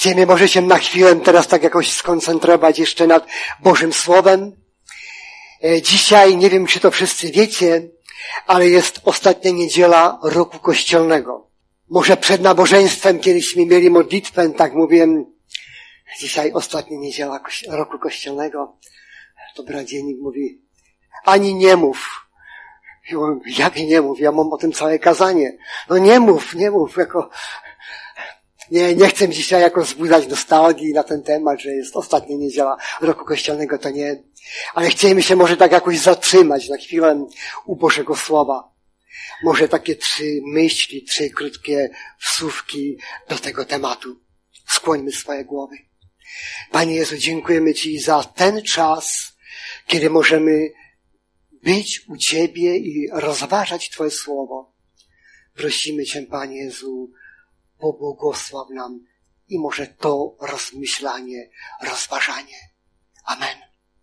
Chcemy może się na chwilę teraz tak jakoś skoncentrować jeszcze nad Bożym Słowem. Dzisiaj, nie wiem czy to wszyscy wiecie, ale jest ostatnia niedziela roku kościelnego. Może przed nabożeństwem kiedyśmy mieli modlitwę, tak mówiłem, dzisiaj ostatnia niedziela roku kościelnego. To bradziennik mówi, ani nie mów. Ja mówię, jak nie mów? Ja mam o tym całe kazanie. No nie mów, jako... Nie chcę dzisiaj jako wzbudzać nostalgii na ten temat, że jest ostatnia niedziela roku kościelnego, to nie. Ale chcemy się może tak jakoś zatrzymać na chwilę u Bożego Słowa. Może takie 3 myśli, 3 krótkie wsówki do tego tematu. Skłońmy swoje głowy. Panie Jezu, dziękujemy Ci za ten czas, kiedy możemy być u Ciebie i rozważać Twoje Słowo. Prosimy Cię, Panie Jezu, pobłogosław nam i może to rozmyślanie, rozważanie. Amen.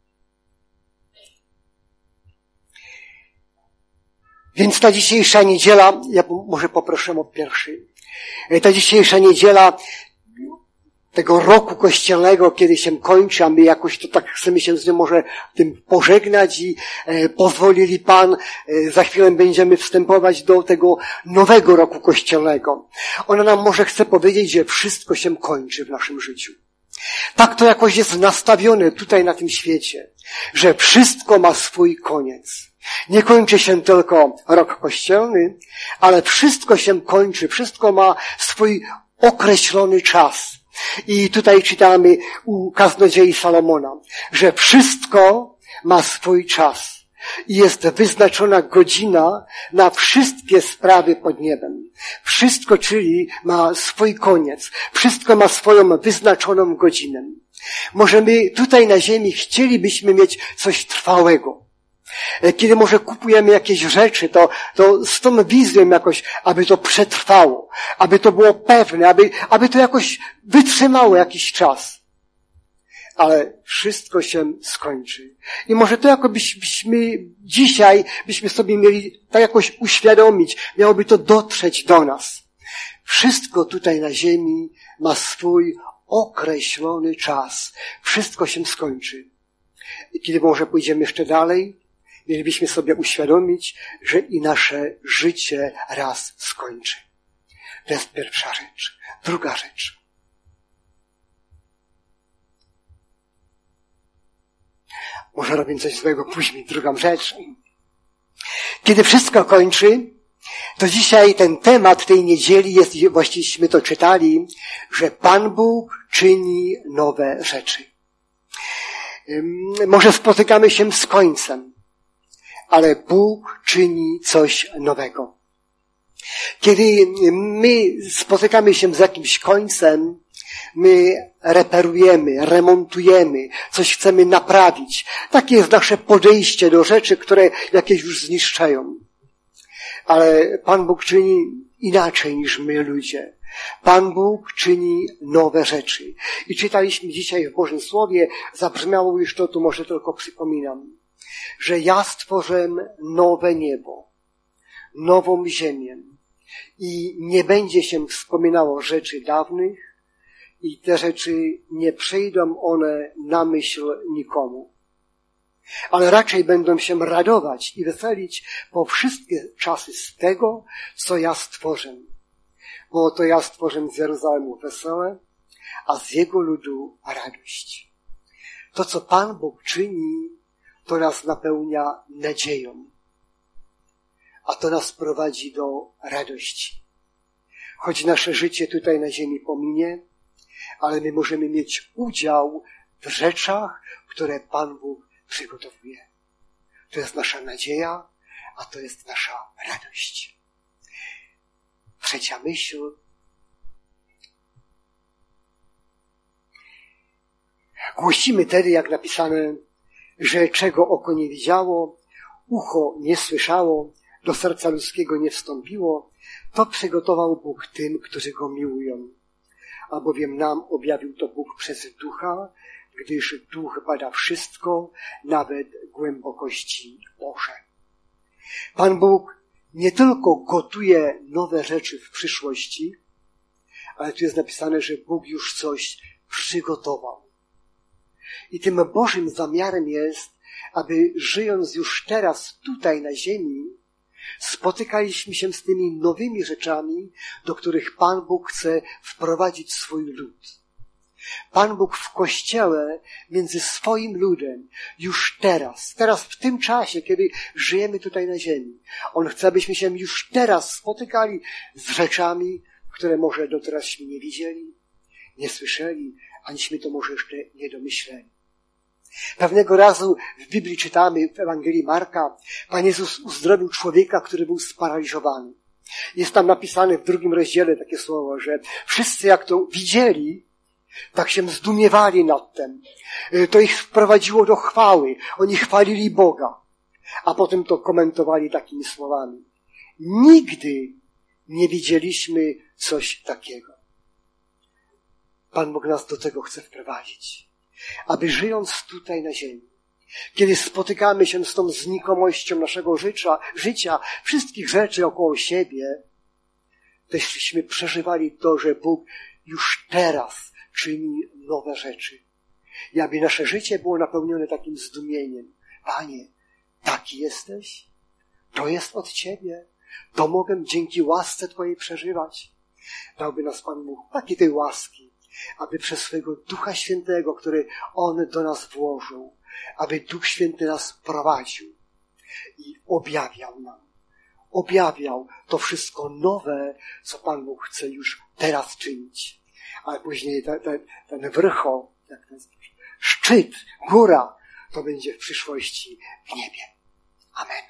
Więc ta dzisiejsza niedziela, ja może poproszę o pierwszy. Ta dzisiejsza niedziela tego roku kościelnego, kiedy się kończy, a my jakoś to tak chcemy się z nim może tym pożegnać i pozwolili Pan, za chwilę będziemy wstępować do tego nowego roku kościelnego. Ona nam może chce powiedzieć, że wszystko się kończy w naszym życiu. Tak to jakoś jest nastawione tutaj na tym świecie, że wszystko ma swój koniec. Nie kończy się tylko rok kościelny, ale wszystko się kończy, wszystko ma swój określony czas. I tutaj czytamy u kaznodziei Salomona, że wszystko ma swój czas i jest wyznaczona godzina na wszystkie sprawy pod niebem. Wszystko, czyli ma swój koniec. Wszystko ma swoją wyznaczoną godzinę. Może my tutaj na ziemi chcielibyśmy mieć coś trwałego. Kiedy może kupujemy jakieś rzeczy, to z tą wizją jakoś, aby to przetrwało, aby to było pewne, aby to jakoś wytrzymało jakiś czas. Ale wszystko się skończy. I może to jakobyśmy dzisiaj, byśmy sobie mieli tak jakoś uświadomić, miałoby to dotrzeć do nas. Wszystko tutaj na ziemi ma swój określony czas. Wszystko się skończy. I kiedy może pójdziemy jeszcze dalej, mielibyśmy sobie uświadomić, że i nasze życie raz skończy. To jest pierwsza rzecz. Druga rzecz. Może robię coś złego później. Druga rzecz. Kiedy wszystko kończy, to dzisiaj ten temat tej niedzieli jest, właściwie to czytali, że Pan Bóg czyni nowe rzeczy. Może spotykamy się z końcem, ale Bóg czyni coś nowego. Kiedy my spotykamy się z jakimś końcem, my reperujemy, remontujemy, coś chcemy naprawić. Takie jest nasze podejście do rzeczy, które jakieś już zniszczają. Ale Pan Bóg czyni inaczej niż my ludzie. Pan Bóg czyni nowe rzeczy. I czytaliśmy dzisiaj w Bożym Słowie, zabrzmiało już to, tu może tylko przypominam, że ja stworzę nowe niebo, nową ziemię i nie będzie się wspominało rzeczy dawnych i te rzeczy nie przyjdą one na myśl nikomu. Ale raczej będą się radować i weselić po wszystkie czasy z tego, co ja stworzę. Bo to ja stworzę z Jerozolemu wesele, a z jego ludu radość. To, co Pan Bóg czyni, to nas napełnia nadzieją. A to nas prowadzi do radości. Choć nasze życie tutaj na ziemi pominie, ale my możemy mieć udział w rzeczach, które Pan Bóg przygotowuje. To jest nasza nadzieja, a to jest nasza radość. Trzecia myśl. Głosimy tedy, jak napisane, że czego oko nie widziało, ucho nie słyszało, do serca ludzkiego nie wstąpiło, to przygotował Bóg tym, którzy Go miłują. Albowiem nam objawił to Bóg przez Ducha, gdyż Duch bada wszystko, nawet głębokości Boże. Pan Bóg nie tylko gotuje nowe rzeczy w przyszłości, Ale tu jest napisane, że Bóg już coś przygotował. I tym Bożym zamiarem jest, aby żyjąc już teraz tutaj na ziemi, spotykaliśmy się z tymi nowymi rzeczami, do których Pan Bóg chce wprowadzić swój lud. Pan Bóg w Kościele między swoim ludem już teraz w tym czasie, kiedy żyjemy tutaj na ziemi. On chce, abyśmy się już teraz spotykali z rzeczami, które może doterazśmy nie widzieli, nie słyszeli, aniśmy to może jeszcze nie domyśleli. Pewnego razu w Biblii czytamy, w Ewangelii Marka, Pan Jezus uzdrowił człowieka, który był sparaliżowany. Jest tam napisane w 2 rozdziale takie słowo, że wszyscy jak to widzieli, tak się zdumiewali nad tym. To ich wprowadziło do chwały. Oni chwalili Boga. A potem to komentowali takimi słowami. Nigdy nie widzieliśmy coś takiego. Pan Bóg nas do tego chce wprowadzić. Aby żyjąc tutaj na ziemi, kiedy spotykamy się z tą znikomością naszego życia, wszystkich rzeczy około siebie, teżśmy przeżywali to, że Bóg już teraz czyni nowe rzeczy. I aby nasze życie było napełnione takim zdumieniem. Panie, taki jesteś? To jest od Ciebie. To mogę dzięki łasce Twojej przeżywać. Dałby nas Pan Bóg takiej tej łaski, aby przez swojego Ducha Świętego, który On do nas włożył, aby Duch Święty nas prowadził i objawiał to wszystko nowe, co Pan Bóg chce już teraz czynić. Ale później ten wrchol, jak ten szczyt, góra, to będzie w przyszłości w niebie. Amen.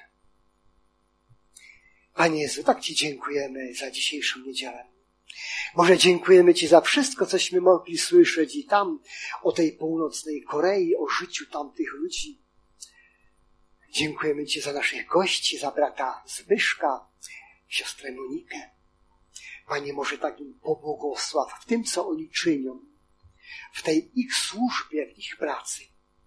Panie Jezu, tak Ci dziękujemy za dzisiejszą niedzielę. Może dziękujemy Ci za wszystko, cośmy mogli słyszeć i tam o tej północnej Korei, o życiu tamtych ludzi. Dziękujemy Ci za naszych gości, za brata Zbyszka, siostrę Monikę. Panie, może takim pobłogosław w tym, co oni czynią, w tej ich służbie, w ich pracy.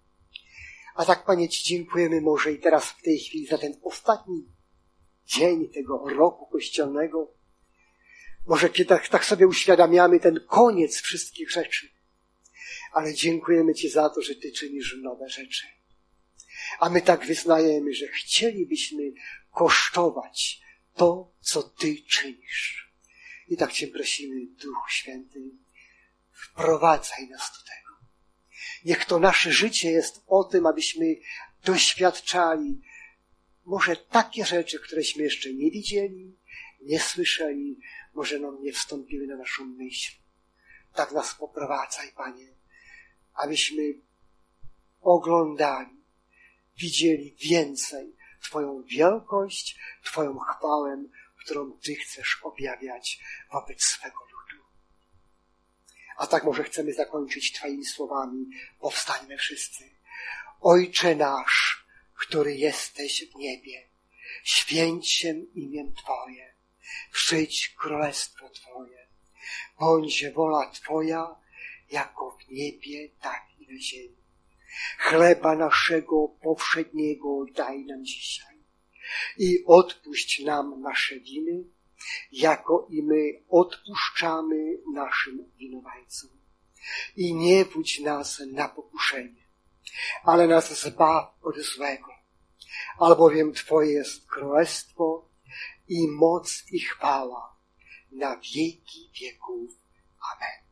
A tak, Panie, Ci dziękujemy może i teraz w tej chwili za ten ostatni dzień tego roku kościelnego. Może kiedy tak sobie uświadamiamy ten koniec wszystkich rzeczy. Ale dziękujemy Ci za to, że Ty czynisz nowe rzeczy. A my tak wyznajemy, że chcielibyśmy kosztować to, co Ty czynisz. I tak Cię prosimy, Duchu Święty, wprowadzaj nas do tego. Niech to nasze życie jest o tym, abyśmy doświadczali może takie rzeczy, któreśmy jeszcze nie widzieli, nie słyszeli, może nam nie wstąpiły na naszą myśl. Tak nas poprowadzaj, Panie, abyśmy oglądali, widzieli więcej Twoją wielkość, Twoją chwałę, którą Ty chcesz objawiać wobec swego ludu. A tak może chcemy zakończyć Twoimi słowami. Powstańmy wszyscy. Ojcze nasz, który jesteś w niebie, święć się imię Twoje, przyjdź królestwo Twoje, bądź wola Twoja, jako w niebie, tak i na ziemi. Chleba naszego powszedniego daj nam dzisiaj i odpuść nam nasze winy, jako i my odpuszczamy naszym winowajcom. I nie wódź nas na pokuszenie, ale nas zbaw od złego, albowiem Twoje jest królestwo i moc i chwała na wieki wieków. Amen.